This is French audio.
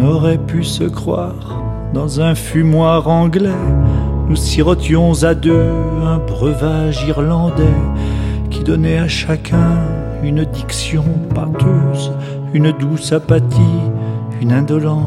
aurait pu se croire dans un fumoir anglais. Nous sirotions à deux un breuvage irlandais qui donnait à chacun une diction pâteuse, une douce apathie, une indolence